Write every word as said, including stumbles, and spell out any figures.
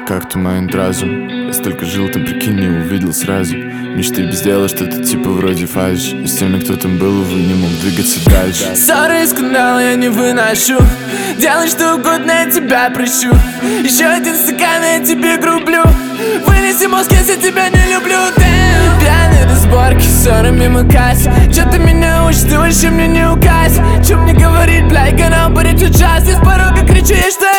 как туманит разум. Я столько жил, ты прикинь, не увидел сразу. Мечты без дела, что-то типа вроде фальшь. И с теми, кто там был, увы, не мог двигаться дальше. Ссоры и скандалы я не выношу. Делай что угодно, я тебя прощу. Еще один стакан, я тебе грублю. Вынеси мозг, если тебя не люблю. Damn. Пьяные разборки, ссоры мимо касс. Че ты меня учишь, ты вообще мне не указ. Че мне говорить, бля, канал будет сейчас. Я с порога кричу, я что